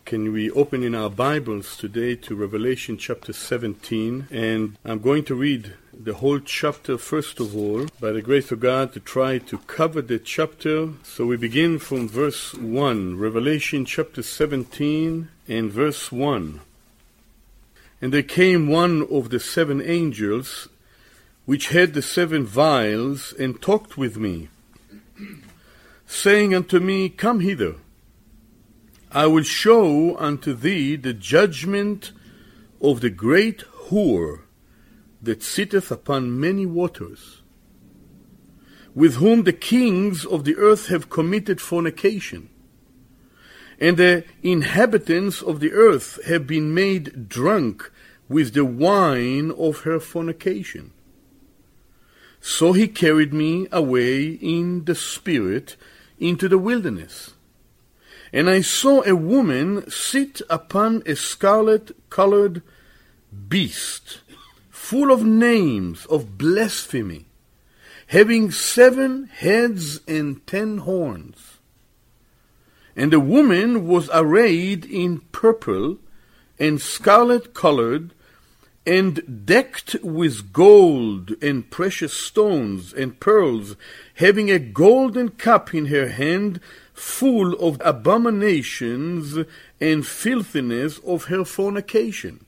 Can we open in our Bibles today to Revelation chapter 17? And I'm going to read the whole chapter first of all, by the grace of God, to try to cover the chapter. So we begin from verse 1, Revelation chapter 17 and verse 1. And there came one of the seven angels, which had the seven vials, and talked with me, saying unto me, Come hither, I will show unto thee the judgment of the great whore that sitteth upon many waters, with whom the kings of the earth have committed fornication, and the inhabitants of the earth have been made drunk with the wine of her fornication. So he carried me away in the spirit into the wilderness. And I saw a woman sit upon a scarlet-colored beast, full of names of blasphemy, having 7 heads and 10 horns. And the woman was arrayed in purple and scarlet-colored, and decked with gold and precious stones and pearls, having a golden cup in her hand, full of abominations and filthiness of her fornication.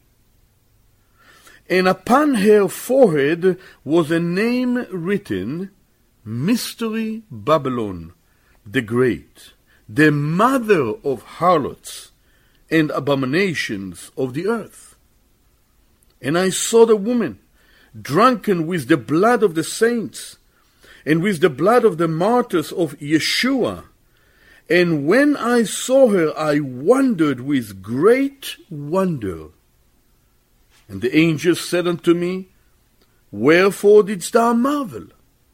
And upon her forehead was a name written, Mystery Babylon the Great, the mother of harlots and abominations of the earth. And I saw the woman drunken with the blood of the saints, and with the blood of the martyrs of Yeshua. And when I saw her, I wondered with great wonder. And the angel said unto me, Wherefore didst thou marvel?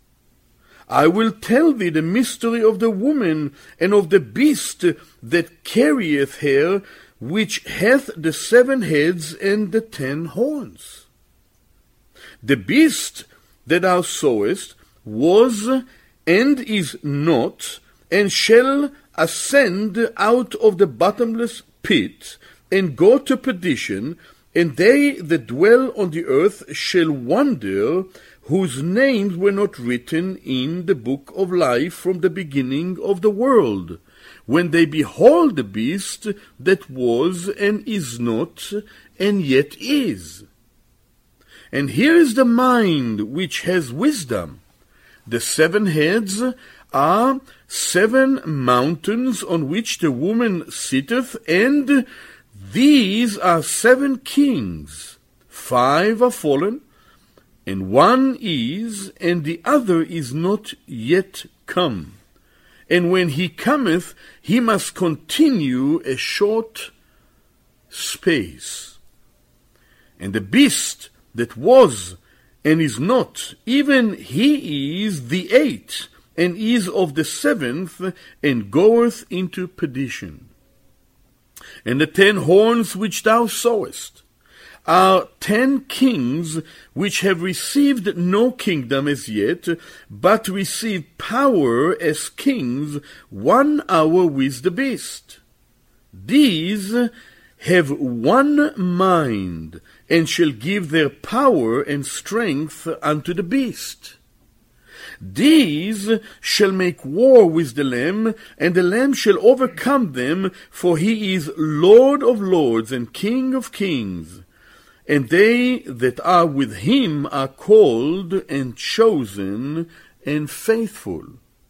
I will tell thee the mystery of the woman and of the beast that carrieth her, which hath the 7 heads and the 10 horns. The beast that thou sawest was and is not, and shall ascend out of the bottomless pit, and go to perdition, and they that dwell on the earth shall wonder, whose names were not written in the book of life from the beginning of the world, when they behold the beast that was and is not, and yet is. And here is the mind which has wisdom. The 7 heads are 7 mountains on which the woman sitteth, and these are 7 kings. 5 are fallen, and 1 is, and the other is not yet come. And when he cometh, he must continue a short space. And the beast that was and is not, even he is the 8th, and is of the 7th, and goeth into perdition. And the 10 horns which thou sawest are 10 kings, which have received no kingdom as yet, but receive power as kings 1 hour with the beast. These have one mind, and shall give their power and strength unto the beast. These shall make war with the Lamb, and the Lamb shall overcome them, for he is Lord of lords and King of kings. And they that are with him are called and chosen and faithful.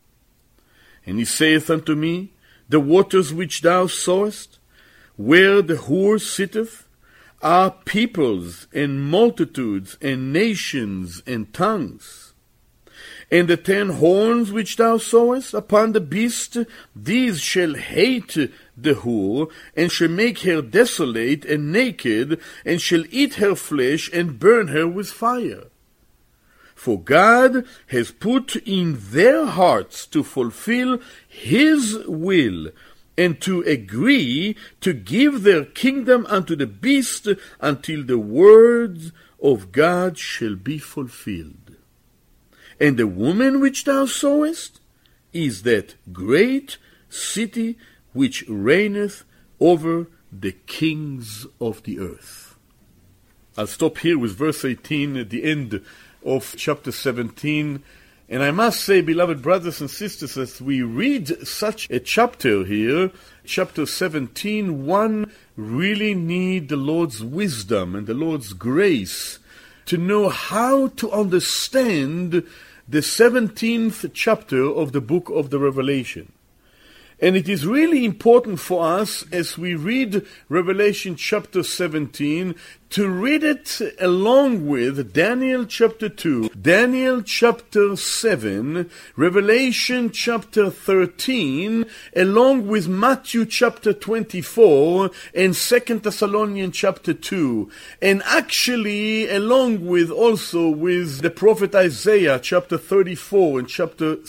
And he saith unto me, The waters which thou sawest, where the whore sitteth, are peoples and multitudes and nations and tongues. And the 10 horns which thou sawest upon the beast, these shall hate the whore, and shall make her desolate and naked, and shall eat her flesh, and burn her with fire. For God has put in their hearts to fulfill his will, and to agree to give their kingdom unto the beast, until the words of God shall be fulfilled. And the woman which thou sawest is that great city which reigneth over the kings of the earth. I'll stop here with verse 18 at the end of chapter 17. And I must say, beloved brothers and sisters, as we read such a chapter here, chapter 17, one really need the Lord's wisdom and the Lord's grace to know how to understand the 17th chapter of the book of the Revelation. And it is really important for us, as we read Revelation chapter 17, to read it along with Daniel chapter 2, Daniel chapter 7, Revelation chapter 13, along with Matthew chapter 24, and 2 Thessalonians chapter 2, and actually along with also with the prophet Isaiah chapter 34 and chapter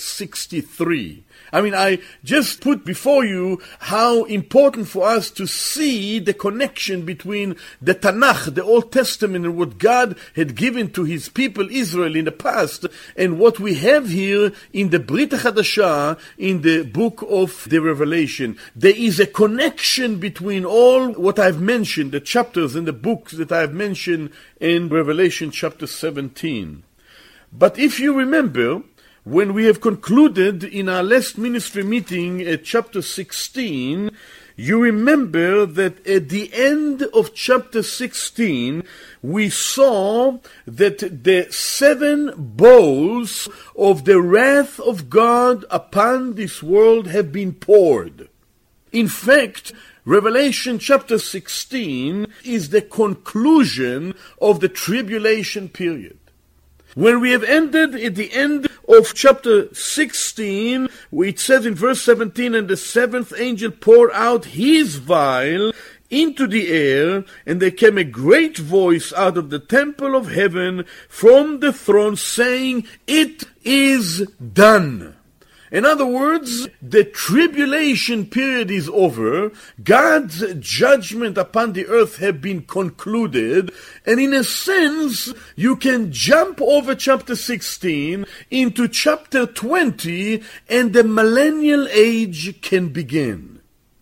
63. I just put before you how important for us to see the connection between the Tanakh, the Old Testament, and what God had given to His people Israel in the past, and what we have here in the Brit Hadashah, in the book of the Revelation. There is a connection between all what I've mentioned, the chapters and the books that I've mentioned in Revelation chapter 17. But if you remember, when we have concluded in our last ministry meeting at chapter 16, you remember that at the end of chapter 16, we saw that the 7 bowls of the wrath of God upon this world have been poured. In fact, Revelation chapter 16 is the conclusion of the tribulation period. When we have ended at the end of chapter 16, it says in verse 17, and the 7th angel poured out his vial into the air, and there came a great voice out of the temple of heaven from the throne saying, "It is done." In other words, the tribulation period is over, God's judgment upon the earth have been concluded, and in a sense, you can jump over chapter 16 into chapter 20, and the millennial age can begin.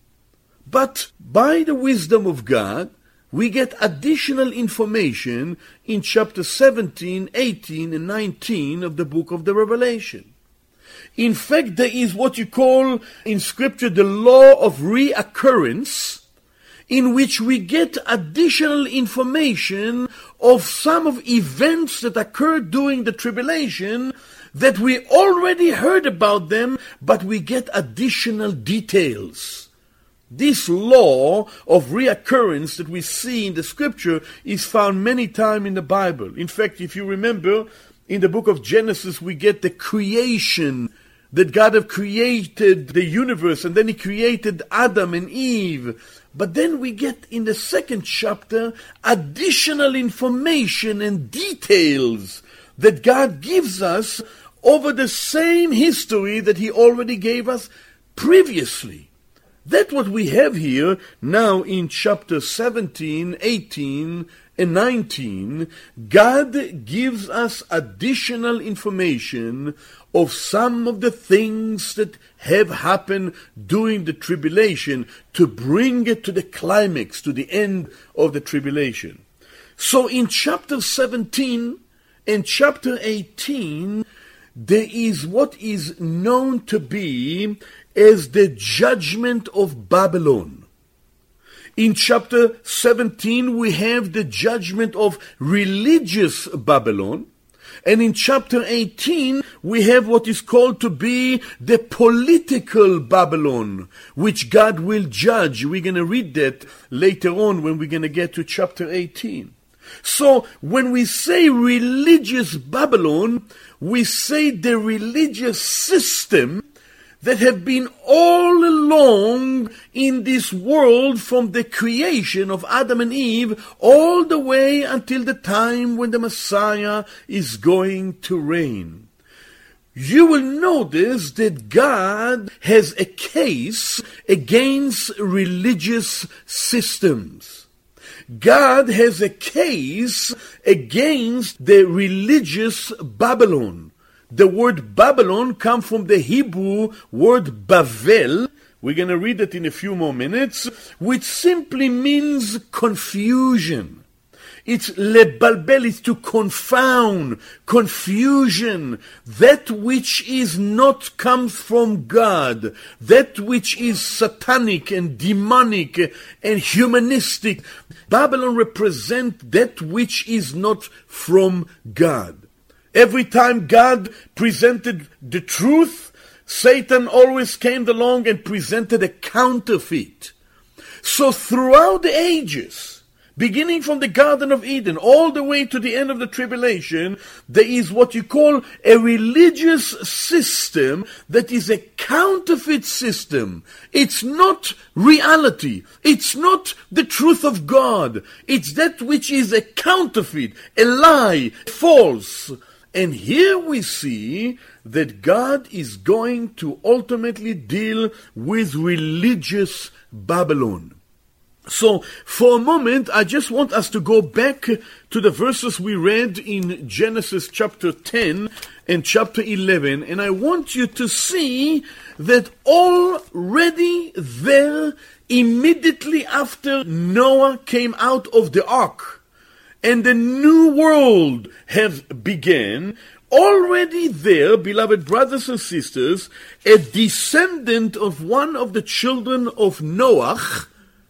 But by the wisdom of God, we get additional information in chapter 17, 18, and 19 of the book of the Revelation. In fact, there is what you call in Scripture the law of reoccurrence, in which we get additional information of some of events that occurred during the tribulation that we already heard about them, but we get additional details. This law of reoccurrence that we see in the Scripture is found many times in the Bible. In fact, if you remember, in the book of Genesis, we get the creation, that God have created the universe, and then He created Adam and Eve. But then we get in the 2nd chapter additional information and details that God gives us over the same history that He already gave us previously. That's what we have here now in chapter 17, 18, and 19. God gives us additional information of some of the things that have happened during the tribulation to bring it to the climax, to the end of the tribulation. So in chapter 17 and chapter 18, there is what is known to be as the judgment of Babylon. In chapter 17, we have the judgment of religious Babylon. And in chapter 18, we have what is called to be the political Babylon, which God will judge. We're going to read that later on when we're going to get to chapter 18. So when we say religious Babylon, we say the religious system that have been all along in this world from the creation of Adam and Eve all the way until the time when the Messiah is going to reign. You will notice that God has a case against religious systems. God has a case against the religious Babylon. The word Babylon comes from the Hebrew word Bavel, We're going to read it in a few more minutes, which simply means confusion. It's lebalbel, it's to confound, confusion. That which is not comes from God, that which is satanic and demonic and humanistic. Babylon represents that which is not from God. Every time God presented the truth, Satan always came along and presented a counterfeit. So throughout the ages, beginning from the Garden of Eden all the way to the end of the tribulation, there is what you call a religious system that is a counterfeit system. It's not reality. It's not the truth of God. It's that which is a counterfeit, a lie, false. And here we see that God is going to ultimately deal with religious Babylon. So, for a moment, I just want us to go back to the verses we read in Genesis chapter 10 and chapter 11, and I want you to see that already there, immediately after Noah came out of the ark, and the new world has begun, already there, beloved brothers and sisters, a descendant of one of the children of Noah,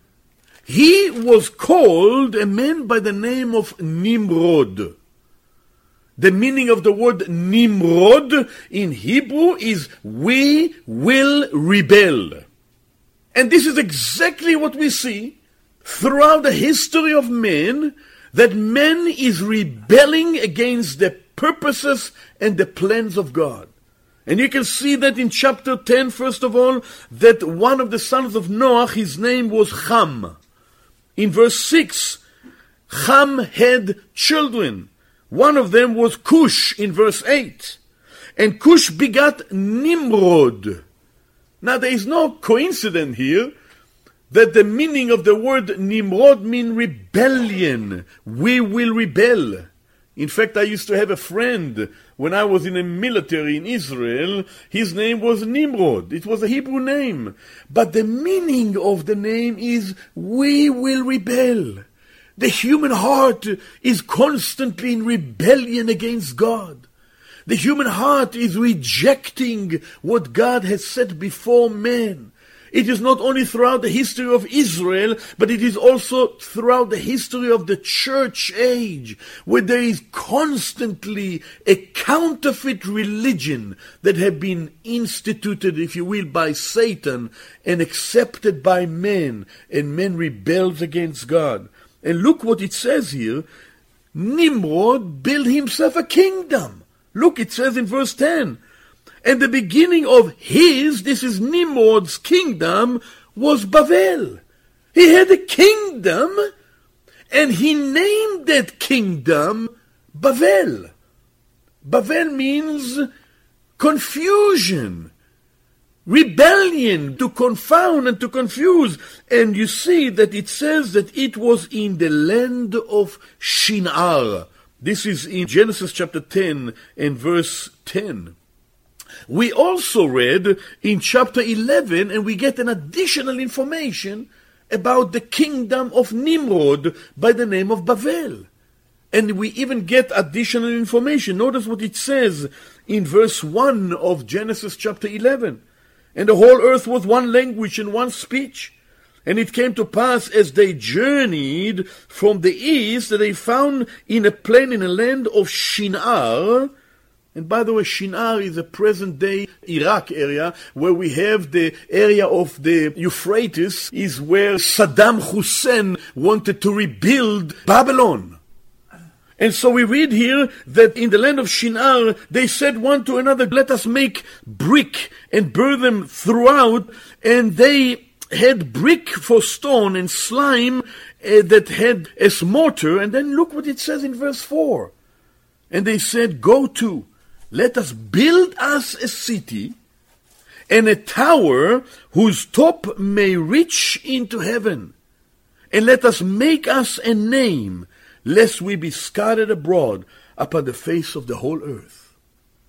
he was called a man by the name of Nimrod. The meaning of the word Nimrod in Hebrew is we will rebel. And this is exactly what we see throughout the history of man, that man is rebelling against the purposes and the plans of God. And you can see that in chapter 10, first of all, that one of the sons of Noah, his name was Ham. In verse 6, Ham had children. One of them was Cush in verse 8. And Cush begat Nimrod. Now there is no coincidence here that the meaning of the word Nimrod means rebellion. We will rebel. In fact, I used to have a friend when I was in the military in Israel. His name was Nimrod. It was a Hebrew name. But the meaning of the name is we will rebel. The human heart is constantly in rebellion against God. The human heart is rejecting what God has set before man. It is not only throughout the history of Israel, but it is also throughout the history of the church age, where there is constantly a counterfeit religion that have been instituted, if you will, by Satan and accepted by men, and men rebels against God. And look what it says here. Nimrod built himself a kingdom. Look, it says in verse 10, and the beginning of his, this is Nimrod's kingdom, was Bavel. He had a kingdom, and he named that kingdom Bavel. Bavel means confusion, rebellion, to confound and to confuse. And you see that it says that it was in the land of Shinar. This is in Genesis chapter 10 and verse 10. We also read in chapter 11, and we get an additional information about the kingdom of Nimrod by the name of Bavel. And we even get additional information. Notice what it says in verse 1 of Genesis chapter 11. And the whole earth was one language and one speech. And it came to pass as they journeyed from the east that they found in a plain in a land of Shinar. And by the way, Shinar is a present-day Iraq area where we have the area of the Euphrates, is where Saddam Hussein wanted to rebuild Babylon. And so we read here that in the land of Shinar, they said one to another, let us make brick and burn them throughout. And they had brick for stone and slime that had as mortar. And then look what it says in verse 4. And they said, go to, let us build us a city and a tower whose top may reach into heaven. And let us make us a name, lest we be scattered abroad upon the face of the whole earth.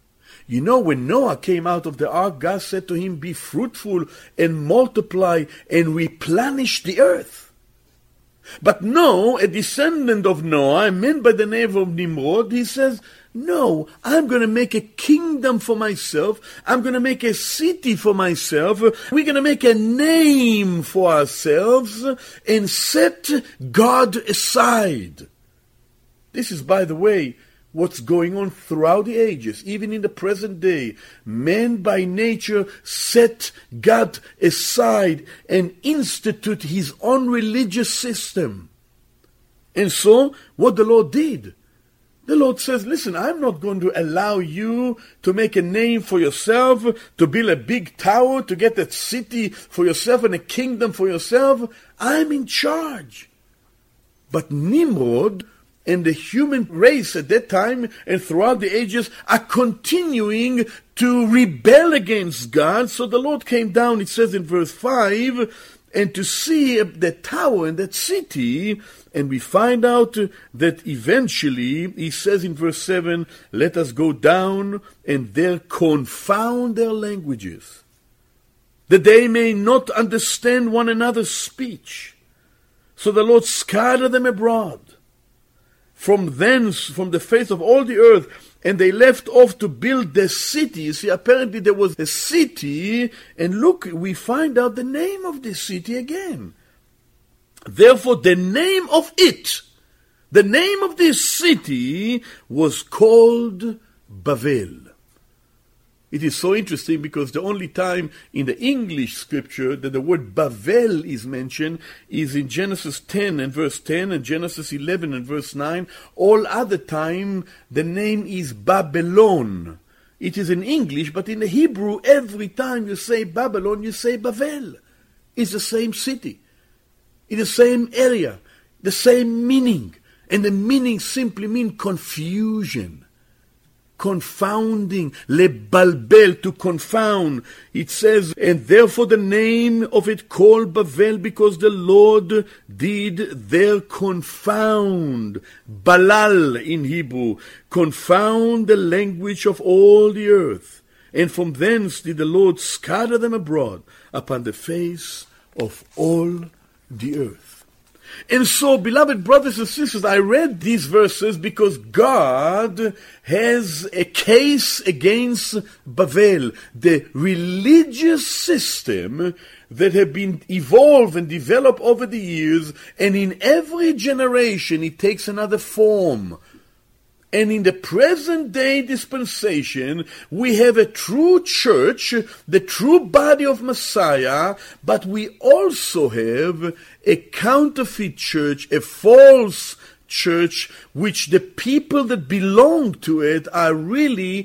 You know, when Noah came out of the ark, God said to him, be fruitful and multiply and replenish the earth. But no, a descendant of Noah, a man by the name of Nimrod, he says, no, I'm going to make a kingdom for myself. I'm going to make a city for myself. We're going to make a name for ourselves and set God aside. This is, by the way, what's going on throughout the ages, even in the present day. Man by nature set God aside and institute his own religious system. And so, what the Lord did, the Lord says, listen, I'm not going to allow you to make a name for yourself, to build a big tower, to get a city for yourself and a kingdom for yourself. I'm in charge. But Nimrod and the human race at that time and throughout the ages are continuing to rebel against God. So the Lord came down, it says in verse 5, and to see that tower and that city, and we find out that eventually, he says in verse 7, let us go down and there confound their languages, that they may not understand one another's speech. So the Lord scattered them abroad from thence, from the face of all the earth, and they left off to build the city. You see, apparently there was a city, and look, we find out the name of this city again. Therefore, the name of it, the name of this city was called Babel. It is so interesting because the only time in the English scripture that the word Babel is mentioned is in Genesis 10 and verse 10 and Genesis 11 and verse 9. All other time the name is Babylon. It is in English, but in the Hebrew, every time you say Babylon, you say Babel. It's the same city. It's the same area, the same meaning. And the meaning simply means confusion. Confounding, lebalbel, to confound. It says, and therefore the name of it called Babel, because the Lord did there confound, balal in Hebrew, confound the language of all the earth. And from thence did the Lord scatter them abroad upon the face of all the earth. And so, beloved brothers and sisters, I read these verses because God has a case against Babel, the religious system that have been evolved and developed over the years, and in every generation it takes another form. And in the present day dispensation, we have a true church, the true body of Messiah, but we also have a counterfeit church, a false church, which the people that belong to it are really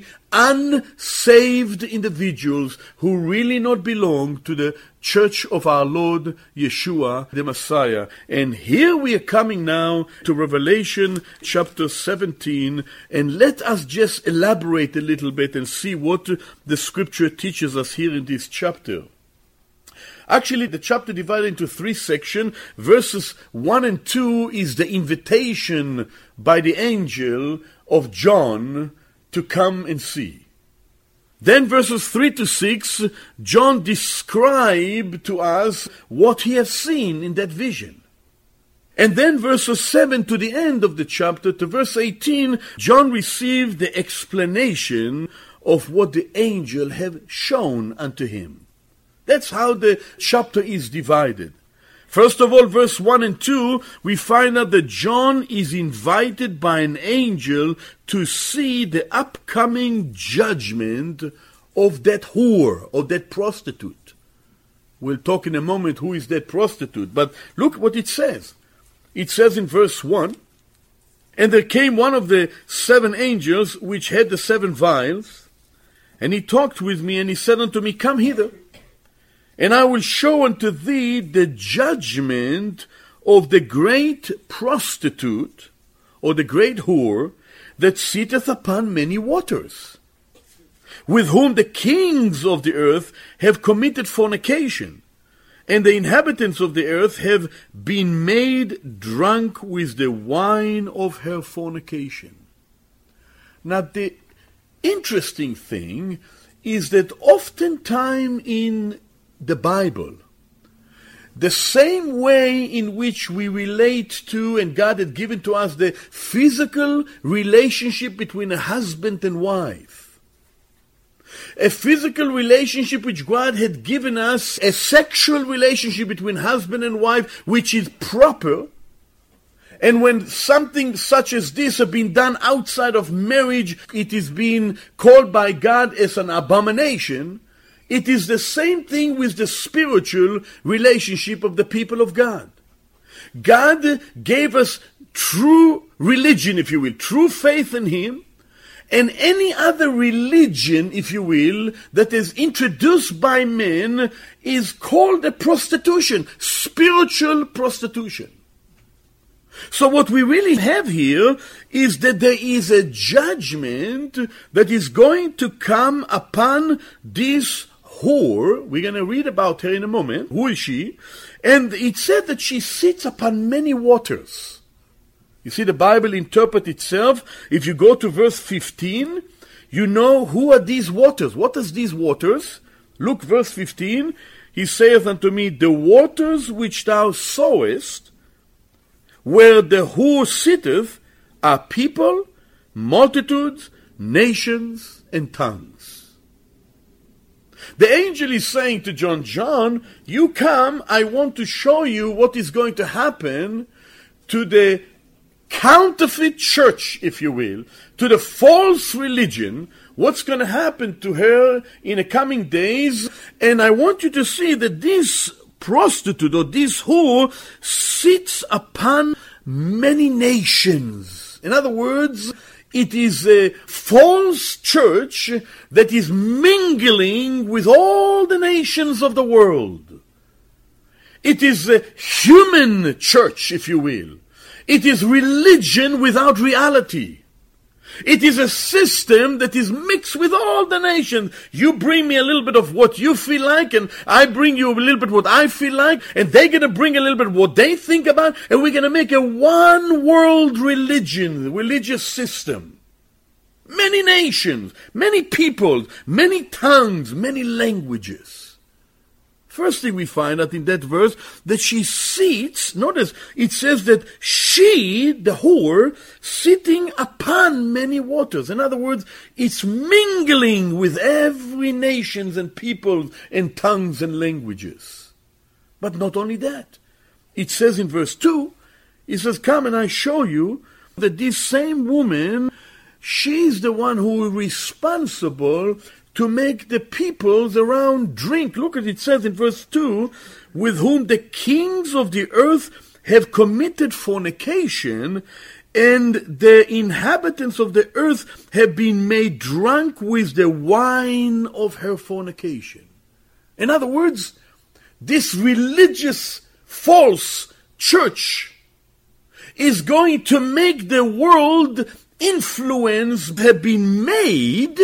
unsaved individuals who really not belong to the church of our Lord Yeshua, the Messiah. And here we are coming now to Revelation chapter 17, and let us just elaborate a little bit and see what the scripture teaches us here in this chapter. Actually, the chapter divided into three sections. Verses 1 and 2 is the invitation by the angel of John to come and see. Then verses 3 to 6, John described to us what he has seen in that vision. And then verses 7 to the end of the chapter, to verse 18, John received the explanation of what the angel had shown unto him. That's how the chapter is divided. First of all, verse 1 and 2, we find out that John is invited by an angel to see the upcoming judgment of that whore, of that prostitute. We'll talk in a moment who is that prostitute, but look what it says. It says in verse 1, and there came one of the 7 angels which had the 7 vials, and he talked with me, and he said unto me, come hither, and I will show unto thee the judgment of the great prostitute, or the great whore, that sitteth upon many waters, with whom the kings of the earth have committed fornication, and the inhabitants of the earth have been made drunk with the wine of her fornication. Now the interesting thing is that oftentimes in the Bible, the same way in which we relate to, and God had given to us, the physical relationship between a husband and wife, a physical relationship which God had given us, a sexual relationship between husband and wife, which is proper. And when something such as this has been done outside of marriage, it is being called by God as an abomination. It is the same thing with the spiritual relationship of the people of God. God gave us true religion, if you will, true faith in Him, and any other religion, if you will, that is introduced by men is called a prostitution, spiritual prostitution. So what we really have here is that there is a judgment that is going to come upon this whore. We're going to read about her in a moment. Who is she? And it said that she sits upon many waters. You see, the Bible interprets itself. If you go to verse 15, you know who are these waters. What is these waters? Look, verse 15. He saith unto me, the waters which thou sawest, where the whore sitteth, are people, multitudes, nations, and tongues. The angel is saying to John, John, you come, I want to show you what is going to happen to the counterfeit church, if you will, to the false religion, what's going to happen to her in the coming days. And I want you to see that this prostitute or this whore sits upon many nations. In other words, it is a false church that is mingling with all the nations of the world. It is a human church, if you will. It is religion without reality. It is a system that is mixed with all the nations. You bring me a little bit of what you feel like, and I bring you a little bit what I feel like, and they're going to bring a little bit what they think about, and we're going to make a one world religion, religious system. Many nations, many peoples, many tongues, many languages. First thing we find out in that verse, that she sits, notice, it says that she, the whore, sitting upon many waters. In other words, it's mingling with every nations and people and tongues and languages. But not only that. It says in verse 2, it says, come and I show you that this same woman, she's the one who is responsible to make the peoples around drink. Look at it, says in verse 2, with whom the kings of the earth have committed fornication, and the inhabitants of the earth have been made drunk with the wine of her fornication. In other words, this religious false church is going to make the world influence have been made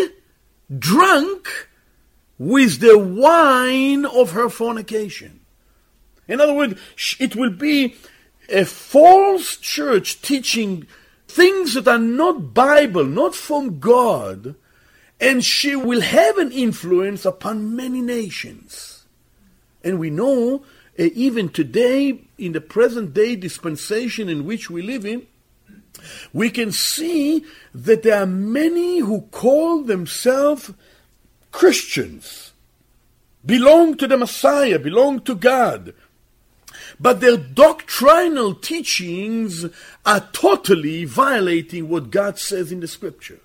drunk with the wine of her fornication. In other words, it will be a false church teaching things that are not Bible, not from God, and she will have an influence upon many nations. And we know, even today, in the present day dispensation in which we live in, we can see that there are many who call themselves Christians, belong to the Messiah, belong to God, but their doctrinal teachings are totally violating what God says in the Scripture.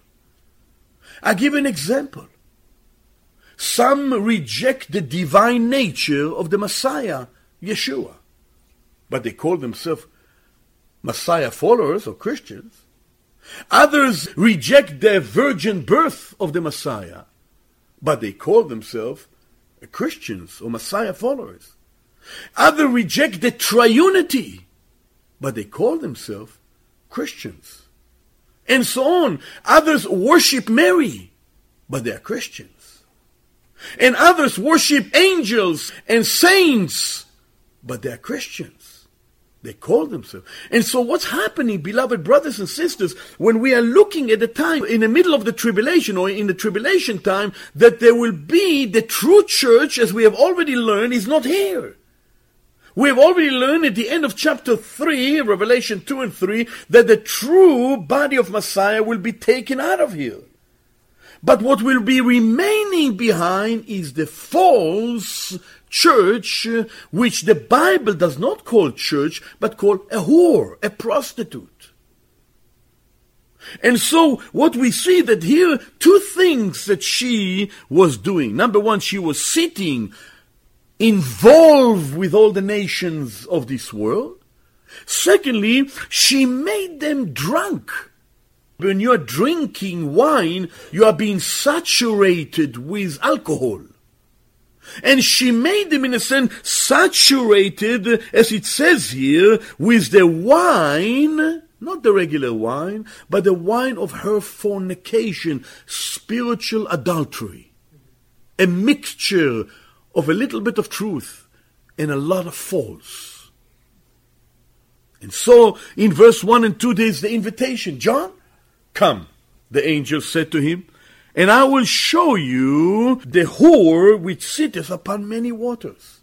I give an example. Some reject the divine nature of the Messiah, Yeshua, but they call themselves Messiah followers or Christians. Others reject the virgin birth of the Messiah, but they call themselves Christians or Messiah followers. Others reject the triunity, but they call themselves Christians. And so on. Others worship Mary, but they are Christians. And others worship angels and saints, but they are Christians. They call themselves. And so what's happening, beloved brothers and sisters, when we are looking at the time in the middle of the tribulation or in the tribulation time, that there will be the true church, as we have already learned, is not here. We have already learned at the end of chapter 3, Revelation 2 and 3, that the true body of Messiah will be taken out of here. But what will be remaining behind is the false church, which the Bible does not call church, but call a whore, a prostitute. And so what we see that here, two things that she was doing. Number one, she was sitting involved with all the nations of this world. Secondly, she made them drunk. When you are drinking wine, you are being saturated with alcohol. And she made them, in a sense, saturated, as it says here, with the wine, not the regular wine, but the wine of her fornication, spiritual adultery. A mixture of a little bit of truth and a lot of false. And so, in verse 1 and 2, there is the invitation. John, come, the angel said to him, and I will show you the whore which sitteth upon many waters.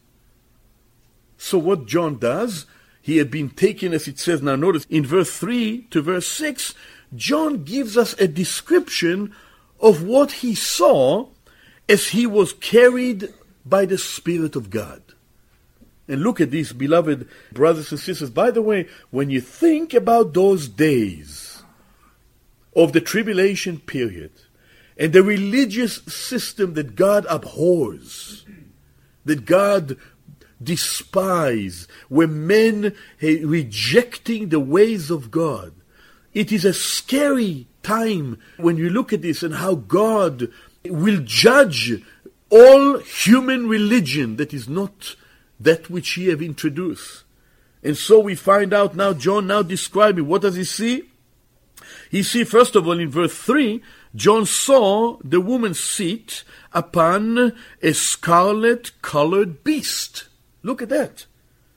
So what John does, he had been taken, as it says, now notice, in verse 3 to verse 6, John gives us a description of what he saw as he was carried by the Spirit of God. And look at these, beloved brothers and sisters. By the way, when you think about those days of the tribulation period, and the religious system that God abhors, that God despises, where men rejecting the ways of God. It is a scary time when you look at this and how God will judge all human religion that is not that which he have introduced. And so we find out now, John now describing, what does he see? He see, first of all, in verse 3, John saw the woman sit upon a scarlet-colored beast. Look at that.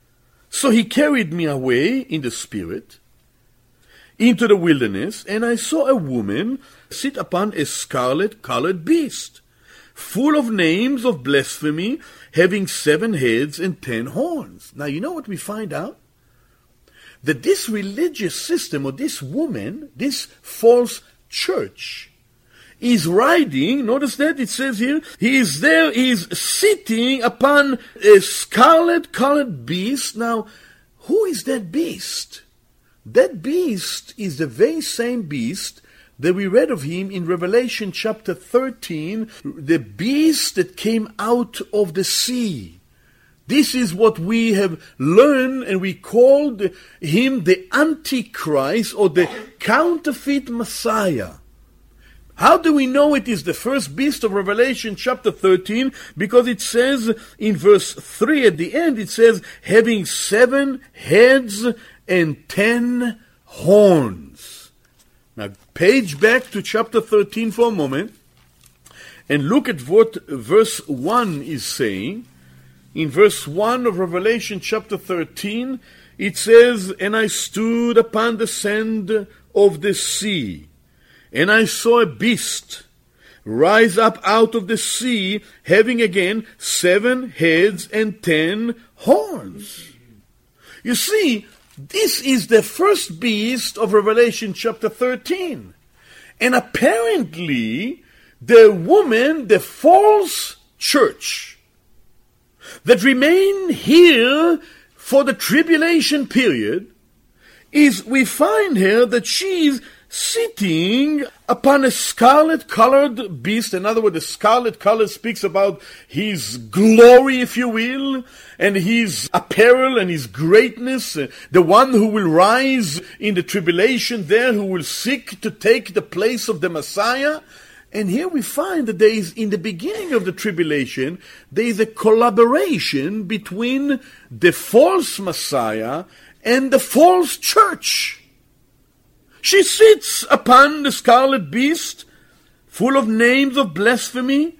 So he carried me away in the spirit into the wilderness, and I saw a woman sit upon a scarlet-colored beast, full of names of blasphemy, having 7 heads and 10 horns. Now, you know what we find out? That this religious system, or this woman, this false church, is riding, notice that it says here, he is sitting upon a scarlet-colored beast. Now, who is that beast? That beast is the very same beast that we read of him in Revelation chapter 13, the beast that came out of the sea. This is what we have learned, and we called him the Antichrist, or the counterfeit Messiah. How do we know it is the first beast of Revelation chapter 13? Because it says in verse 3 at the end, it says, having 7 heads and 10 horns. Now, page back to chapter 13 for a moment, and look at what verse 1 is saying. In verse 1 of Revelation chapter 13, it says, and I stood upon the sand of the sea, and I saw a beast rise up out of the sea, having again 7 heads and 10 horns. You see, this is the first beast of Revelation chapter 13. And apparently, the woman, the false church, that remain here for the tribulation period, is, we find here that she's sitting upon a scarlet-colored beast. In other words, the scarlet color speaks about his glory, if you will, and his apparel and his greatness. The one who will rise in the tribulation there, who will seek to take the place of the Messiah. And here we find that there is, in the beginning of the tribulation, there is a collaboration between the false Messiah and the false church. She sits upon the scarlet beast, full of names of blasphemy,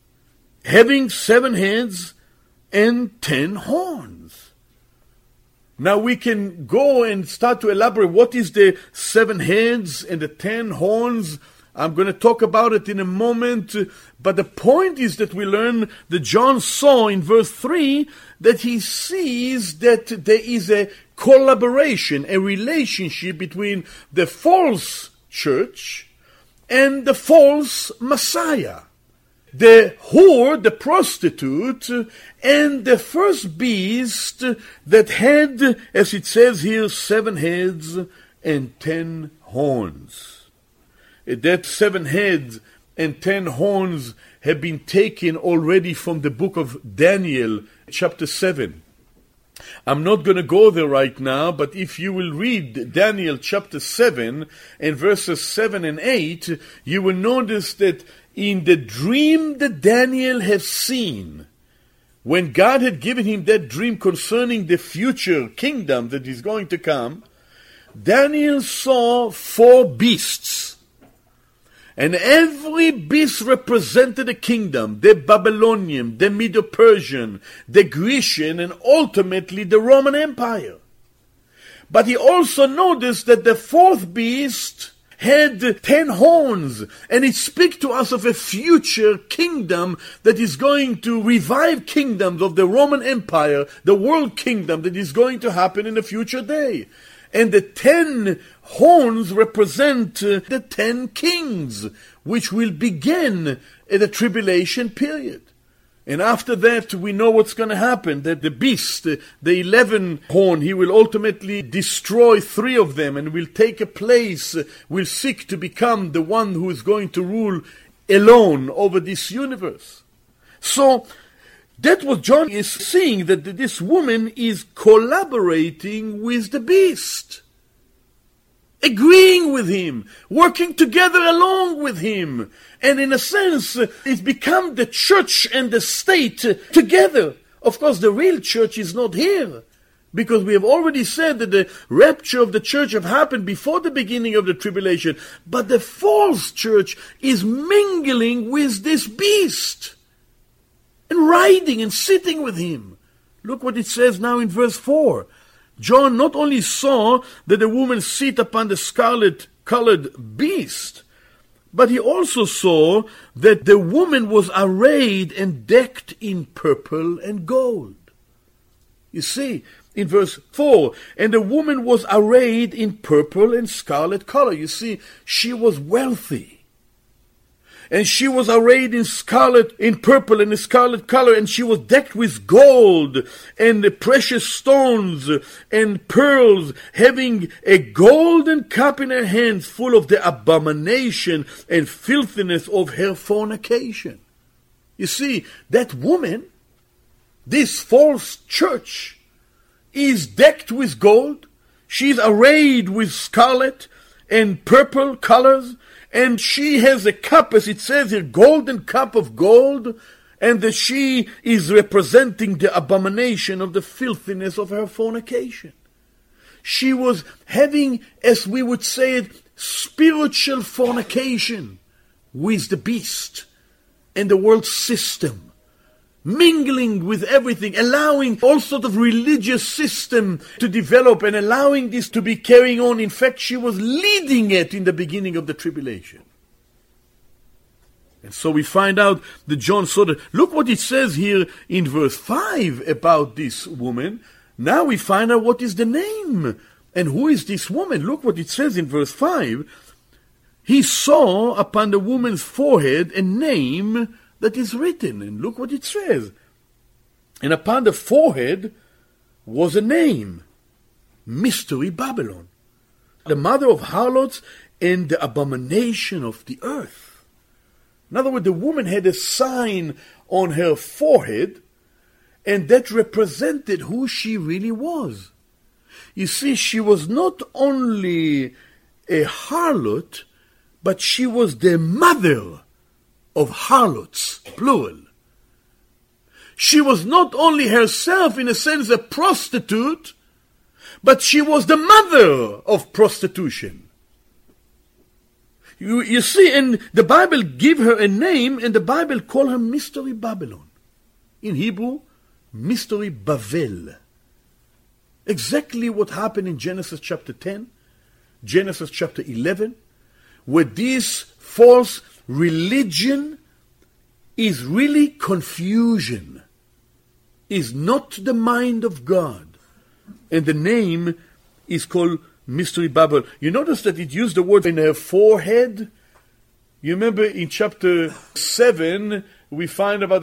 having 7 heads and 10 horns. Now we can go and start to elaborate what is the 7 heads and the 10 horns. I'm going to talk about it in a moment, but the point is that we learn that John saw in verse 3 that he sees that there is a collaboration, a relationship between the false church and the false Messiah. The whore, the prostitute, and the first beast that had, as it says here, 7 heads and 10 horns. That 7 heads and 10 horns have been taken already from the book of Daniel, chapter 7. I'm not going to go there right now, but if you will read Daniel chapter 7 and verses 7 and 8, you will notice that in the dream that Daniel has seen, when God had given him that dream concerning the future kingdom that is going to come, Daniel saw 4 beasts. And every beast represented a kingdom, the Babylonian, the Medo-Persian, the Grecian, and ultimately the Roman Empire. But he also noticed that the 4th beast had 10 horns, and it speaks to us of a future kingdom that is going to revive kingdoms of the Roman Empire, the world kingdom that is going to happen in a future day. And the 10 horns represent the 10 kings, which will begin at the tribulation period. And after that, we know what's going to happen, that the beast, the 11th horn, he will ultimately destroy 3 of them and will take a place, will seek to become the one who is going to rule alone over this universe. So, that's what John is seeing, that this woman is collaborating with the beast, agreeing with him, working together along with him. And in a sense, it's become the church and the state together. Of course, the real church is not here, because we have already said that the rapture of the church have happened before the beginning of the tribulation. But the false church is mingling with this beast, and riding and sitting with him. Look what it says now in verse 4. John not only saw that the woman sit upon the scarlet-colored beast, but he also saw that the woman was arrayed and decked in purple and gold. You see, in verse 4, and the woman was arrayed in purple and scarlet color. You see, she was wealthy. And she was arrayed in purple and scarlet color, and she was decked with gold and precious stones and pearls, having a golden cup in her hands full of the abomination and filthiness of her fornication. You see, that woman, this false church, is decked with gold. She's arrayed with scarlet and purple colors, and she has a cup, as it says here, golden cup of gold, and that she is representing the abomination of the filthiness of her fornication. She was having, as we would say it, spiritual fornication with the beast and the world system, mingling with everything, allowing all sort of religious system to develop and allowing this to be carrying on. In fact, she was leading it in the beginning of the tribulation. And so we find out that John saw that. Look what it says here in verse 5 about this woman. Now we find out what is the name and who is this woman. Look what it says in verse 5. He saw upon the woman's forehead a name that is written. And look what it says. And upon the forehead was a name, Mystery Babylon, the mother of harlots and the abomination of the earth. In other words, the woman had a sign on her forehead, and that represented who she really was. You see, she was not only a harlot, but she was the mother of harlots, plural. She was not only herself, in a sense, a prostitute, but she was the mother of prostitution. You see, and the Bible give her a name, and the Bible call her Mystery Babylon. In Hebrew, Mystery Bavel. Exactly what happened in Genesis chapter 10, Genesis chapter 11, where this false religion is really confusion, is not the mind of God. And the name is called Mystery Babel. You notice that it used the word in her forehead. You remember in chapter 7, we find about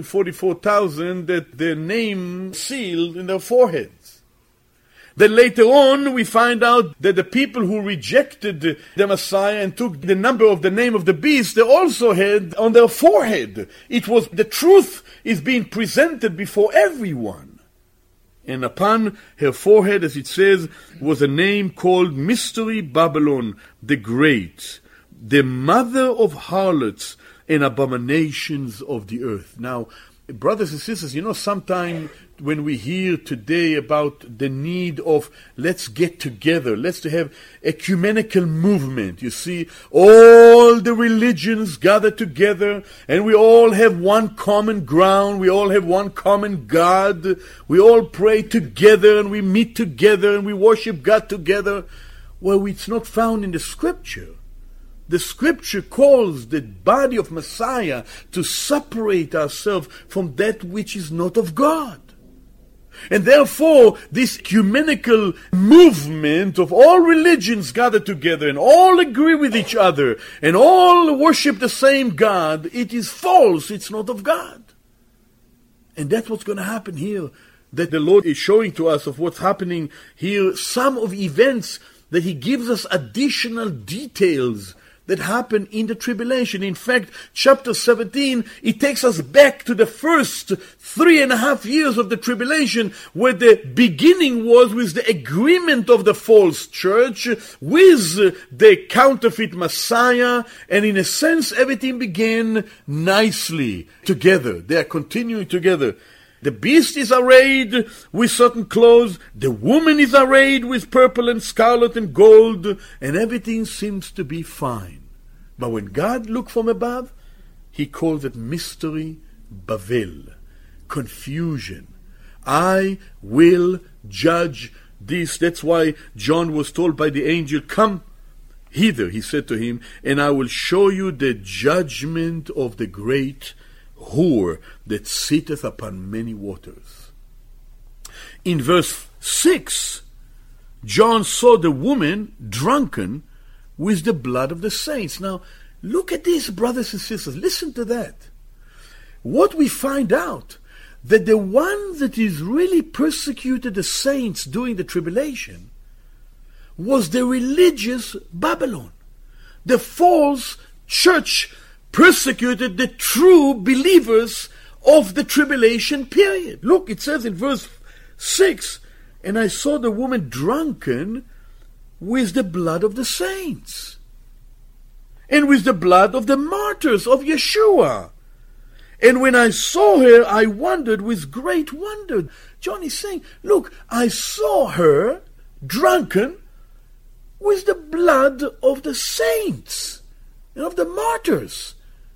144,000 that their name sealed in their foreheads. Then later on, we find out that the people who rejected the Messiah and took the number of the name of the beast, they also had on their forehead. It was the truth is being presented before everyone. And upon her forehead, as it says, was a name called Mystery Babylon the Great, the mother of harlots and abominations of the earth. Now, brothers and sisters, sometimes when we hear today about the need of let's get together, let's have ecumenical movement. You see, all the religions gather together and we all have one common ground. We all have one common God. We all pray together and we meet together and we worship God together. Well, it's not found in the Scripture. The Scripture calls the body of Messiah to separate ourselves from that which is not of God. And therefore, this ecumenical movement of all religions gathered together and all agree with each other and all worship the same God, it is false, it's not of God. And that's what's going to happen here, that the Lord is showing to us of what's happening here, some of events that He gives us additional details that happen in the tribulation. In fact, chapter 17, it takes us back to the first 3.5 years of the tribulation, where the beginning was with the agreement of the false church with the counterfeit Messiah, and in a sense everything began nicely together. They are continuing together. The beast is arrayed with certain clothes. The woman is arrayed with purple and scarlet and gold. And everything seems to be fine. But when God looked from above, He calls it Mystery Babel. Confusion. I will judge this. That's why John was told by the angel, come hither, he said to him, and I will show you the judgment of the great whore that sitteth upon many waters. In verse 6, John saw the woman drunken with the blood of the saints. Now, look at this, brothers and sisters. Listen to that. What we find out, that the one that is really persecuted the saints during the tribulation was the religious Babylon. The false church persecuted the true believers of the tribulation period. Look, it says in verse 6, and I saw the woman drunken with the blood of the saints and with the blood of the martyrs of Yeshua. And when I saw her, I wondered with great wonder. John is saying, look, I saw her drunken with the blood of the saints and of the martyrs.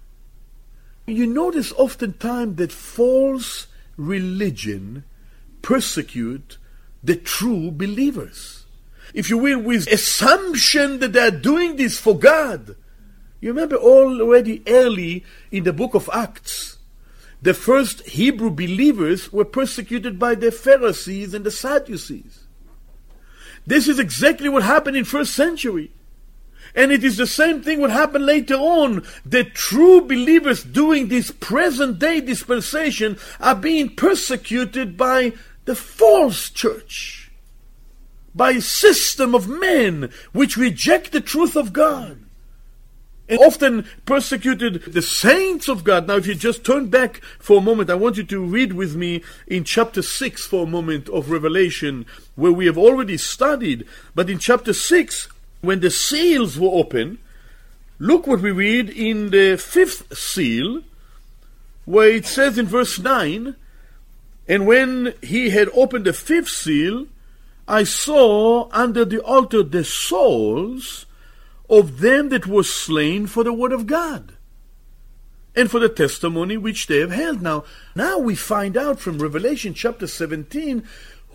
You notice oftentimes that false religion persecute the true believers. If you will, with assumption that they are doing this for God. You remember already early in the book of Acts, the first Hebrew believers were persecuted by the Pharisees and the Sadducees. This is exactly what happened in first century. And it is the same thing what happened later on. The true believers doing this present day dispensation are being persecuted by the false church, by a system of men which reject the truth of God, and often persecuted the saints of God. Now, if you just turn back for a moment, I want you to read with me in chapter 6 for a moment of Revelation, where we have already studied. But in chapter 6, when the seals were open, look what we read in the 5th seal, where it says in verse 9, and when he had opened the 5th seal, I saw under the altar the souls of them that were slain for the word of God, and for the testimony which they have held. Now we find out from Revelation chapter 17,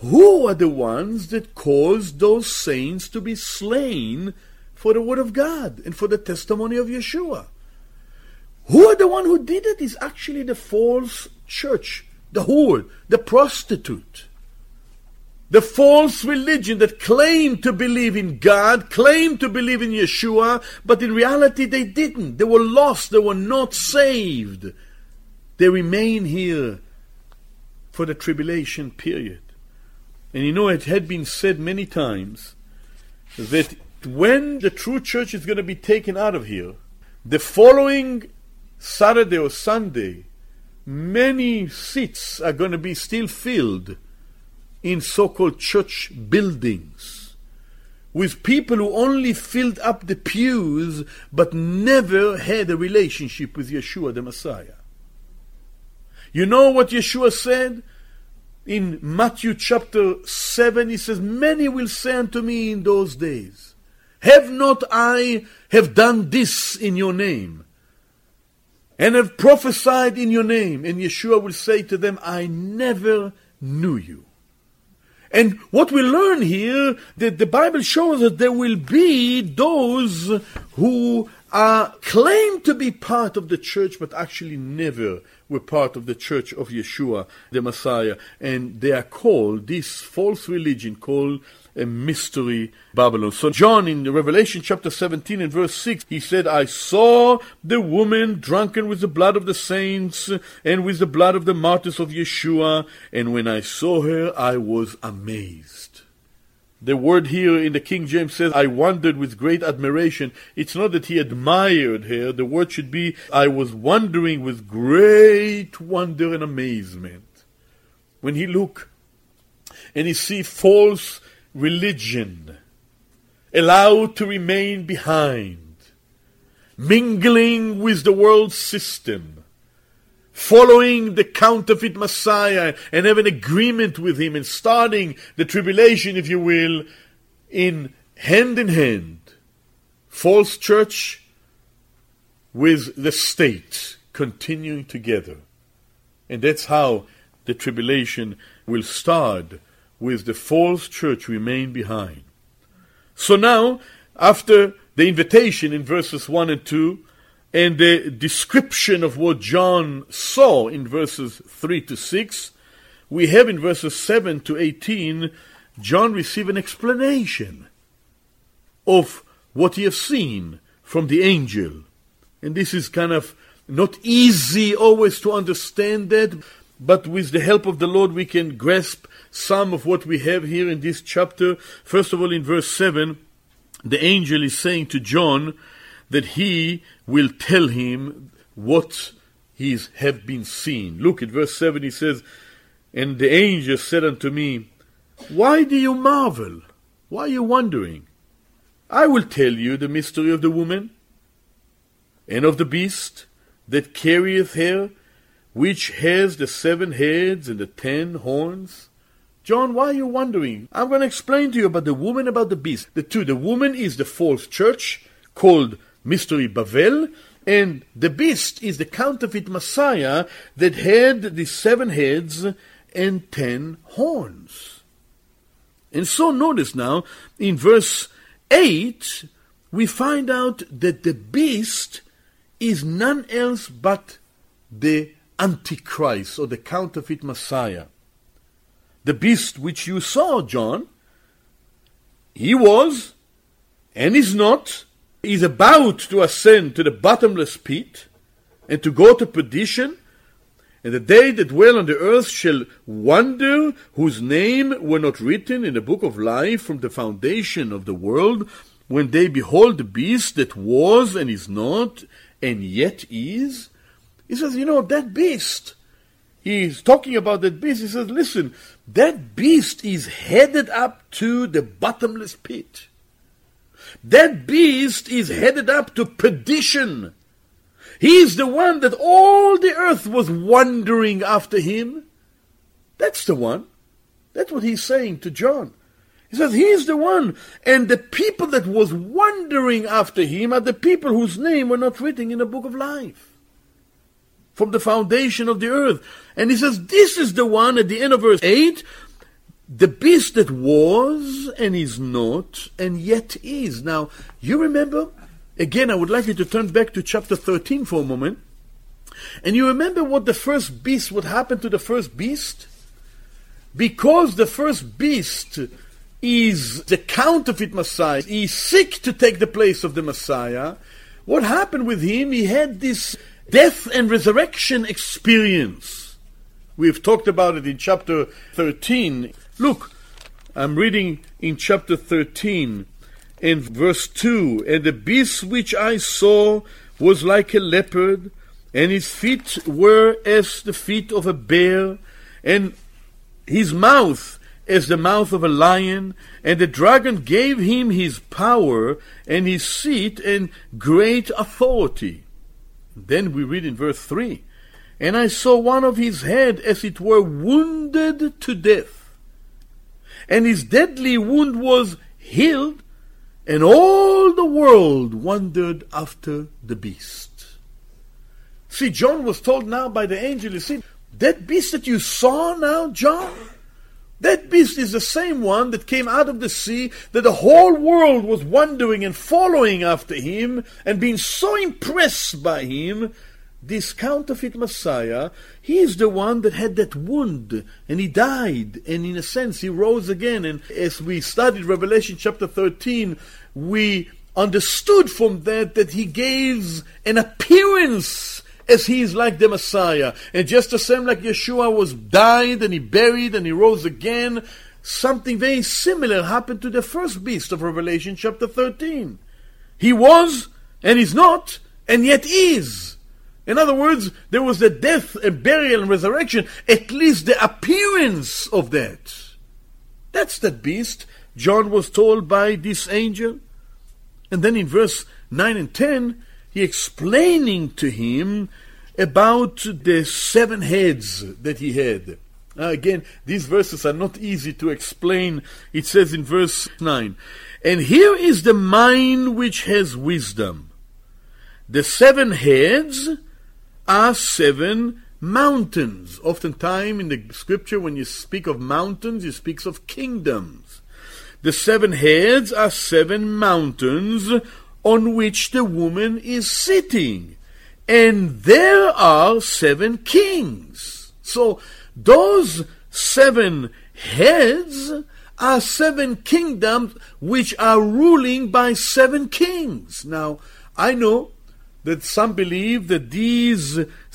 who are the ones that caused those saints to be slain for the word of God and for the testimony of Yeshua? Who are the one who did it? Is actually the false church, the whore, the prostitute, the false religion that claimed to believe in God, claimed to believe in Yeshua, but in reality they didn't. They were lost. They were not saved. They remain here for the tribulation period. And you know, it had been said many times that when the true church is going to be taken out of here, the following Saturday or Sunday, many seats are going to be still filled in so-called church buildings with people who only filled up the pews but never had a relationship with Yeshua the Messiah. You know what Yeshua said? In Matthew chapter 7, he says, many will say unto me in those days, have not I have done this in your name, and have prophesied in your name? And Yeshua will say to them, I never knew you. And what we learn here, that the Bible shows that there will be those who claim to be part of the church, but actually never were part of the church of Yeshua, the Messiah. And they are called, this false religion, called a mystery Babylon. So John in Revelation chapter 17 and verse 6, he said, I saw the woman drunken with the blood of the saints and with the blood of the martyrs of Yeshua. And when I saw her, I was amazed. The word here in the King James says, I wondered with great admiration. It's not that he admired her. The word should be, I was wondering with great wonder and amazement. When he look and he see false religion allowed to remain behind, mingling with the world system, following the counterfeit Messiah and have an agreement with him and starting the tribulation, if you will, in hand, false church with the state continuing together. And that's how the tribulation will start, with the false church remain behind. So now, after the invitation in verses 1 and 2, and the description of what John saw in verses 3 to 6, we have in verses 7 to 18, John received an explanation of what he has seen from the angel. And this is kind of not easy always to understand that, but with the help of the Lord we can grasp some of what we have here in this chapter. First of all, in verse 7, the angel is saying to John that he will tell him what he have been seen. Look at verse 7, he says, and the angel said unto me, why do you marvel? Why are you wondering? I will tell you the mystery of the woman, and of the beast that carrieth her, which has the 7 heads and the 10 horns. John, why are you wondering? I'm going to explain to you about the woman, about the beast. The two, the woman is the false church, called Mystery Babel, and the beast is the counterfeit Messiah that had the 7 heads and 10 horns. And so notice now, in verse 8, we find out that the beast is none else but the Antichrist, or the counterfeit Messiah. The beast which you saw, John, he was, and is not, is about to ascend to the bottomless pit, and to go to perdition, and the they that dwell on the earth shall wonder, whose name were not written in the book of life from the foundation of the world, when they behold the beast that was and is not, and yet is. He says, you know, that beast, he's talking about that beast, he says, listen, that beast is headed up to the bottomless pit. That beast is headed up to perdition. He's the one that all the earth was wandering after him. That's the one. That's what he's saying to John. He says, he's the one. And the people that was wandering after him are the people whose name were not written in the book of life from the foundation of the earth. And he says, this is the one at the end of verse 8 the beast that was and is not and yet is. Now, you remember, again, I would like you to turn back to chapter 13 for a moment. And you remember what the first beast, what happened to the first beast? Because the first beast is the counterfeit Messiah, he's sick to take the place of the Messiah. What happened with him? He had this death and resurrection experience. We've talked about it in chapter 13. Look, I'm reading in chapter 13 in verse 2. And the beast which I saw was like a leopard, and his feet were as the feet of a bear, and his mouth as the mouth of a lion. And the dragon gave him his power and his seat and great authority. Then we read in verse 3, and I saw one of his head as it were wounded to death, and his deadly wound was healed, and all the world wondered after the beast. See, John was told now by the angel, you see, that beast that you saw now, John, that beast is the same one that came out of the sea, that the whole world was wondering and following after him and being so impressed by him. This counterfeit Messiah, he is the one that had that wound, and he died, and in a sense he rose again. And as we studied Revelation chapter 13, we understood from that he gives an appearance as he is like the Messiah. And just the same like Yeshua was died and he buried and he rose again, something very similar happened to the first beast of Revelation chapter 13. He was and is not and yet is. In other words, there was the death and burial and resurrection, at least the appearance of that. That's that beast John was told by this angel. And then in verse 9 and 10, he explaining to him about the 7 heads that he had. Again, these verses are not easy to explain. It says in verse 9, and here is the mind which has wisdom. The 7 heads are 7 mountains. Oftentimes in the scripture, when you speak of mountains, you speak of kingdoms. The 7 heads are 7 mountains on which the woman is sitting. And there are 7 kings. So those 7 heads are 7 kingdoms which are ruling by 7 kings. Now, I know that some believe that these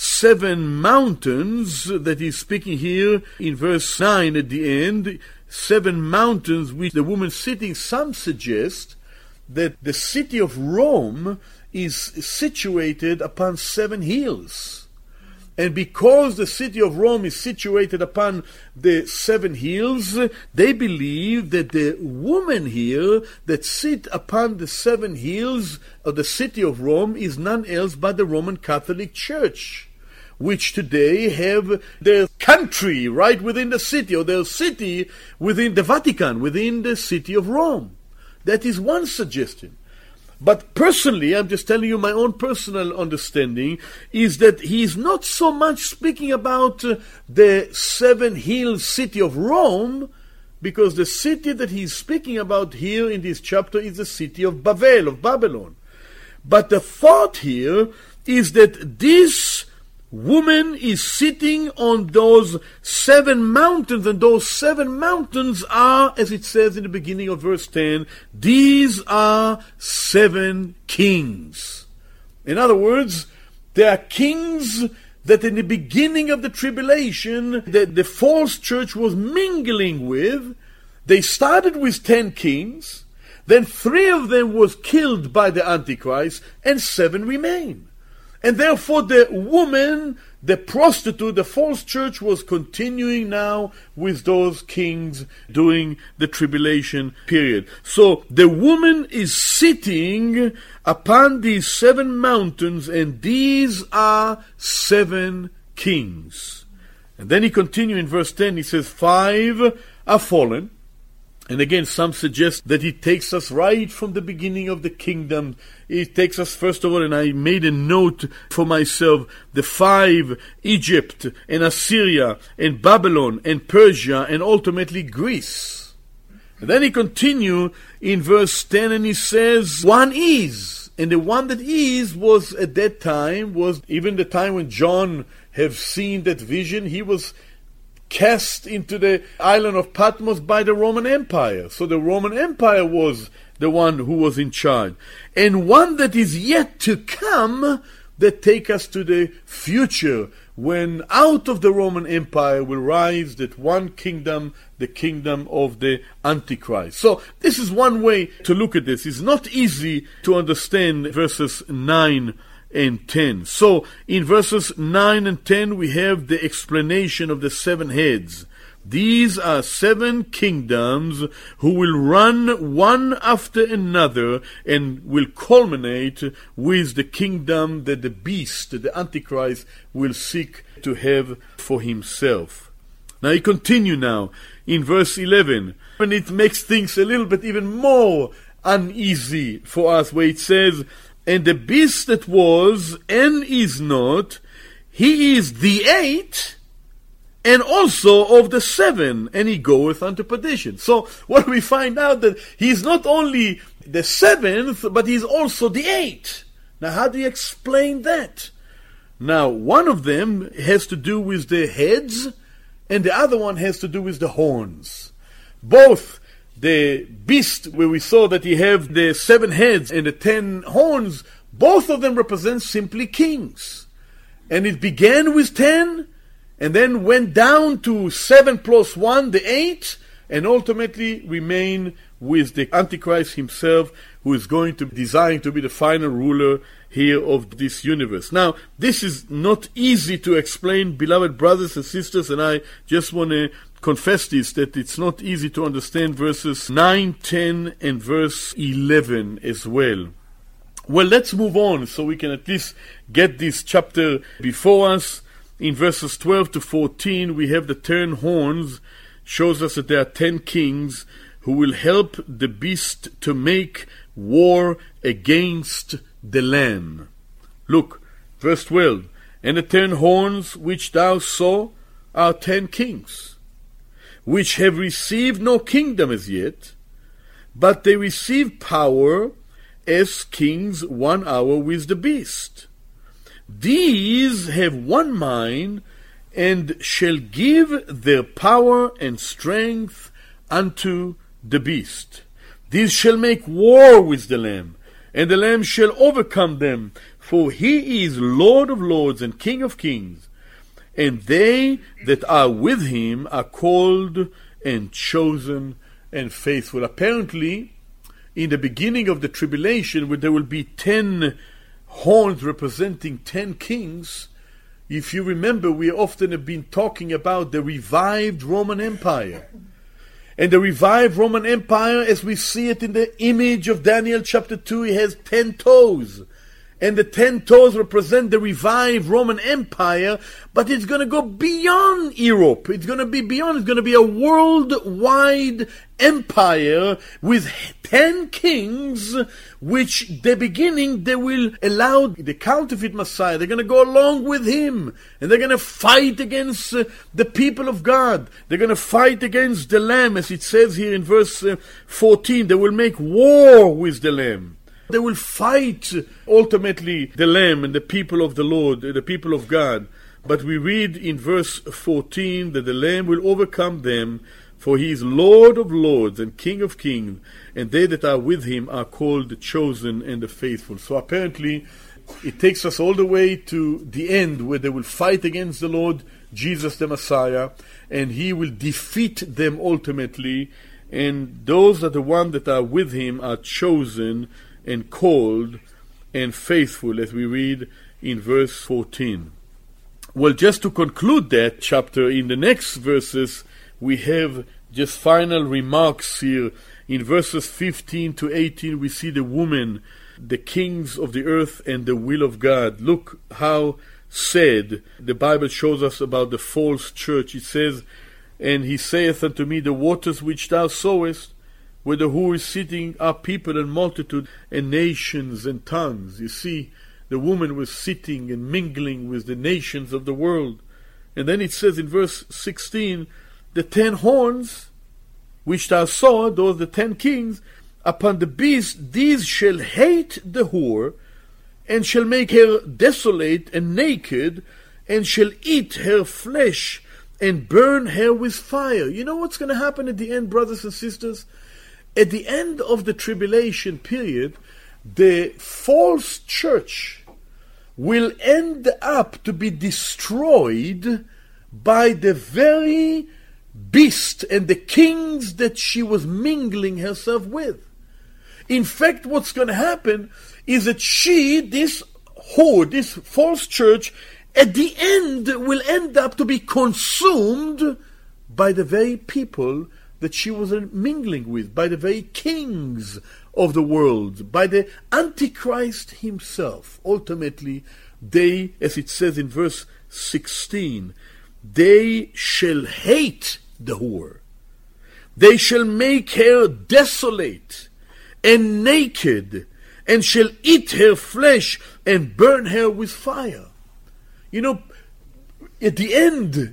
7 mountains that he's speaking here in verse 9 at the end, 7 mountains which the woman sitting, some suggest that the city of Rome is situated upon 7 hills. And because the city of Rome is situated upon the 7 hills, they believe that the woman here that sit upon the 7 hills of the city of Rome is none else but the Roman Catholic Church, which today have their country right within the city, or their city within the Vatican, within the city of Rome. That is one suggestion. But personally, I'm just telling you my own personal understanding, is that he is not so much speaking about the 7 hill city of Rome, because the city that he's speaking about here in this chapter is the city of Babylon. But the thought here is that this woman is sitting on those 7 mountains, and those 7 mountains are, as it says in the beginning of verse 10, these are 7 kings. In other words, there are kings that in the beginning of the tribulation that the false church was mingling with. They started with 10 kings, then 3 of them was killed by the Antichrist, and 7 remain. And therefore the woman, the prostitute, the false church was continuing now with those kings during the tribulation period. So the woman is sitting upon these 7 mountains, and these are 7 kings. And then he continues in verse 10, he says, 5 are fallen, And again, some suggest that it takes us right from the beginning of the kingdom. It takes us, first of all, and I made a note for myself, the 5, Egypt and Assyria and Babylon and Persia and ultimately Greece. And then he continues in verse 10 and he says, one is. And the one that is was at that time, was even the time when John have seen that vision, he was cast into the island of Patmos by the Roman Empire. So the Roman Empire was the one who was in charge. And one that is yet to come that take us to the future, when out of the Roman Empire will rise that one kingdom, the kingdom of the Antichrist. So this is one way to look at this. It's not easy to understand verses 9 and 10. So in verses 9 and 10 we have the explanation of the 7 heads. These are 7 kingdoms who will run one after another and will culminate with the kingdom that the beast, the Antichrist, will seek to have for himself. Now he continues now in verse 11, and it makes things a little bit even more uneasy for us, where it says, and the beast that was and is not, he is the 8th, and also of the 7, and he goeth unto perdition. So what we find out that he is not only the 7th, but he is also the 8th. Now how do you explain that? Now one of them has to do with the heads, and the other one has to do with the horns. Both the beast, where we saw that he have the 7 heads and the 10 horns, both of them represent simply kings. And it began with 10, and then went down to 7 plus 1, the 8, and ultimately remain with the Antichrist himself, who is going to design to be the final ruler here of this universe. Now, this is not easy to explain, beloved brothers and sisters, and I just want to confess this, that it's not easy to understand verses 9, 10, and verse 11 as well. Well, let's move on so we can at least get this chapter before us. In verses 12 to 14, we have the 10 horns, shows us that there are 10 kings who will help the beast to make war against the Lamb. Look, verse 12, and the 10 horns which thou saw are 10 kings, which have received no kingdom as yet, but they receive power as kings 1 hour with the beast. These have one mind, and shall give their power and strength unto the beast. These shall make war with the Lamb, and the Lamb shall overcome them, for he is Lord of lords and King of kings. And they that are with him are called and chosen and faithful. Apparently, in the beginning of the tribulation, where there will be 10 horns representing 10 kings, if you remember, we often have been talking about the revived Roman Empire. And the revived Roman Empire, as we see it in the image of Daniel chapter 2, it has 10 toes. And the 10 toes represent the revived Roman Empire, but it's going to go beyond Europe. It's going to be beyond. It's going to be a worldwide empire with 10 kings, which the beginning they will allow the counterfeit Messiah. They're going to go along with him, and they're going to fight against the people of God. They're going to fight against the Lamb, as it says here in verse 14. They will make war with the Lamb. They will fight ultimately the Lamb and the people of the Lord, the people of God. But we read in verse 14 that the Lamb will overcome them, for he is Lord of lords and King of kings, and they that are with him are called the chosen and the faithful. So apparently it takes us all the way to the end, where they will fight against the Lord Jesus the Messiah, and he will defeat them ultimately, and those are the ones that are with him are chosen and called and faithful, as we read in verse 14. Well, just to conclude that chapter, in the next verses we have just final remarks here. In verses 15 to 18 we see the woman, the kings of the earth, and the will of God. Look how sad the Bible shows us about the false church. It says, and he saith unto me, the waters which thou sawest, where the whore is sitting are people and multitude and nations and tongues. You see, the woman was sitting and mingling with the nations of the world. And then it says in verse 16, the 10 horns which thou saw, those the 10 kings, upon the beast, these shall hate the whore, and shall make her desolate and naked, and shall eat her flesh, and burn her with fire. You know what's going to happen at the end, brothers and sisters? At the end of the tribulation period, the false church will end up to be destroyed by the very beast and the kings that she was mingling herself with. In fact, what's going to happen is that this whore, this false church, at the end will end up to be consumed by the very people that she was mingling with, by the very kings of the world, by the Antichrist himself. Ultimately, they, as it says in verse 16, they shall hate the whore. They shall make her desolate and naked, and shall eat her flesh and burn her with fire. You know, at the end,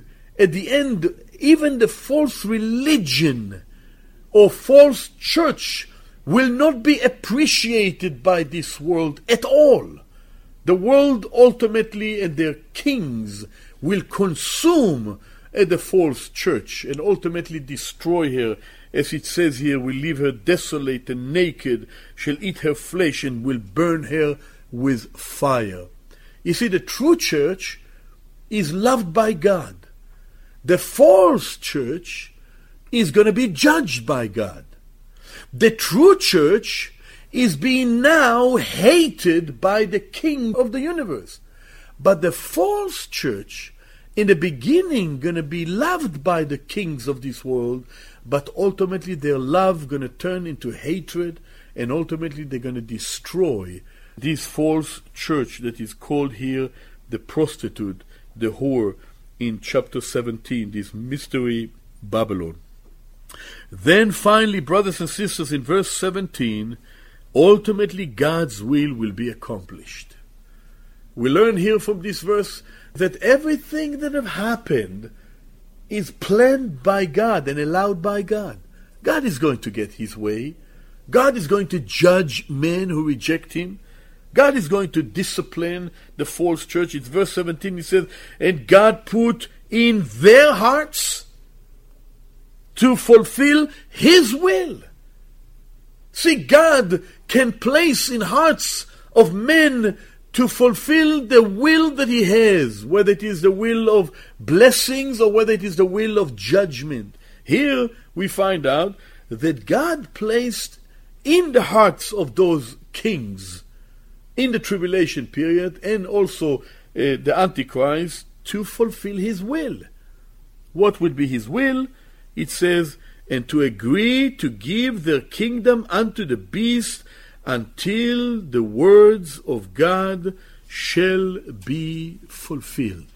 even the false religion or false church will not be appreciated by this world at all. The world ultimately and their kings will consume the false church and ultimately destroy her. As it says here, will leave her desolate and naked, shall eat her flesh and will burn her with fire. You see, the true church is loved by God. The false church is going to be judged by God. The true church is being now hated by the King of the universe. But the false church, in the beginning, going to be loved by the kings of this world, but ultimately their love going to turn into hatred, and ultimately they're going to destroy this false church that is called here the prostitute, the whore, in chapter 17, this mystery Babylon. Then finally, brothers and sisters, in verse 17, ultimately God's will be accomplished. We learn here from this verse that everything that have happened is planned by God and allowed by God. God is going to get his way. God is going to judge men who reject him. God is going to discipline the false church. It's verse 17, it says, and God put in their hearts to fulfill his will. See, God can place in hearts of men to fulfill the will that he has, whether it is the will of blessings or whether it is the will of judgment. Here we find out that God placed in the hearts of those kings in the tribulation period and also the Antichrist to fulfill his will. What would be his will? It says, and to agree to give their kingdom unto the beast until the words of God shall be fulfilled.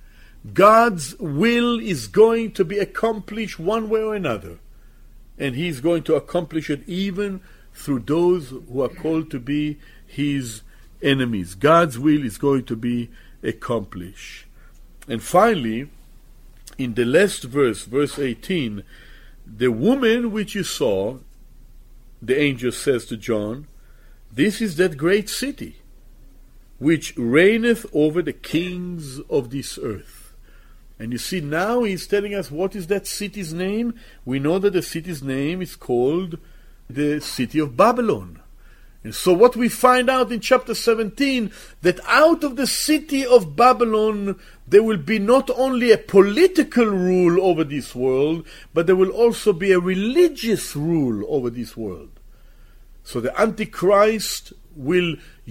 God's will is going to be accomplished one way or another, and he's going to accomplish it even through those who are called to be his enemies. God's will is going to be accomplished. And finally, in the last verse, verse 18, the woman which you saw, the angel says to John, this is that great city which reigneth over the kings of this earth. And you see, now he's telling us what is that city's name. We know that the city's name is called the city of Babylon. And so what we find out in chapter 17, that out of the city of Babylon there will be not only a political rule over this world, but there will also be a religious rule over this world. So the Antichrist will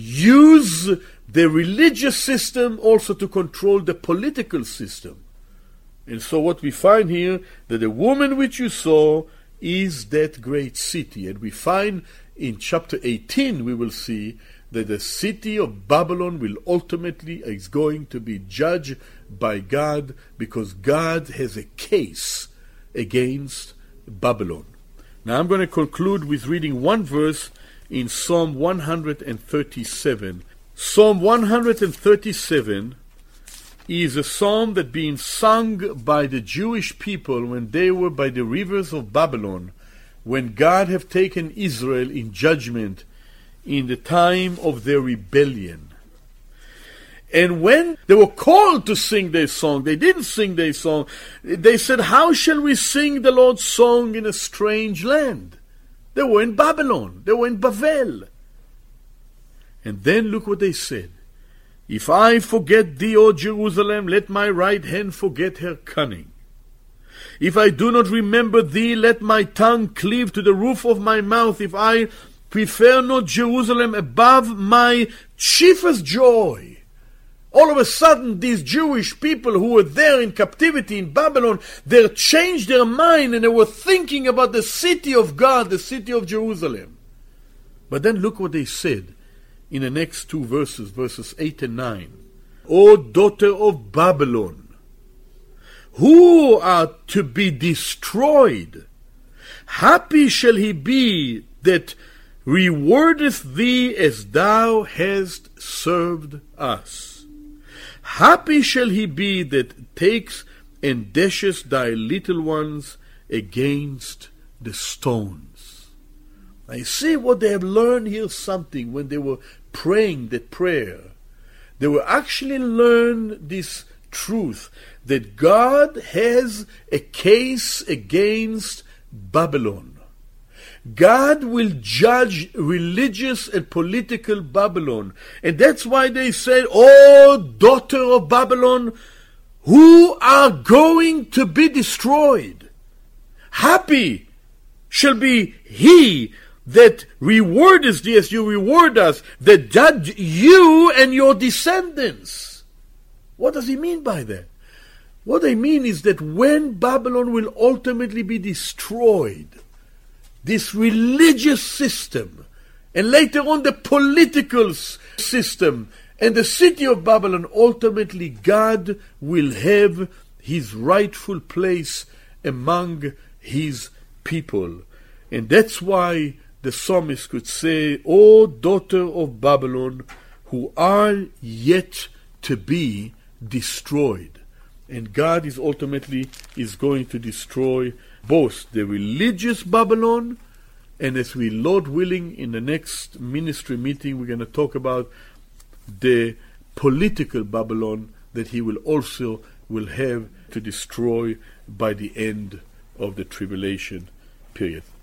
use the religious system also to control the political system. And so what we find here, that the woman which you saw is that great city. And we find in chapter 18, we will see that the city of Babylon will ultimately is going to be judged by God, because God has a case against Babylon. Now I'm going to conclude with reading one verse in Psalm 137. Psalm 137 is a psalm that being sung by the Jewish people when they were by the rivers of Babylon, when God have taken Israel in judgment in the time of their rebellion. And when they were called to sing their song, they didn't sing their song. They said, how shall we sing the Lord's song in a strange land? They were in Babylon. They were in Bavel. And then look what they said. If I forget thee, O Jerusalem, let my right hand forget her cunning. If I do not remember thee, let my tongue cleave to the roof of my mouth. If I prefer not Jerusalem above my chiefest joy. All of a sudden, these Jewish people who were there in captivity in Babylon, they changed their mind and they were thinking about the city of God, the city of Jerusalem. But then look what they said in the next two verses, verses 8 and 9. O daughter of Babylon, who are to be destroyed, happy shall he be that rewardeth thee as thou hast served us. Happy shall he be that takes and dashes thy little ones against the stones. I see what they have learned here something when they were praying that prayer. They were actually learn this truth that God has a case against Babylon. God will judge religious and political Babylon. And that's why they said, O daughter of Babylon, who are going to be destroyed. Happy shall be he that rewardeth thee as you reward us, that judge you and your descendants. What does he mean by that? What I mean is that when Babylon will ultimately be destroyed, this religious system, and later on the political system, and the city of Babylon, ultimately God will have his rightful place among his people. And that's why the psalmist could say, O daughter of Babylon, who are yet to be destroyed. And God is ultimately going to destroy both the religious Babylon, and as we, Lord willing, in the next ministry meeting, we're going to talk about the political Babylon that he will also have to destroy by the end of the tribulation period.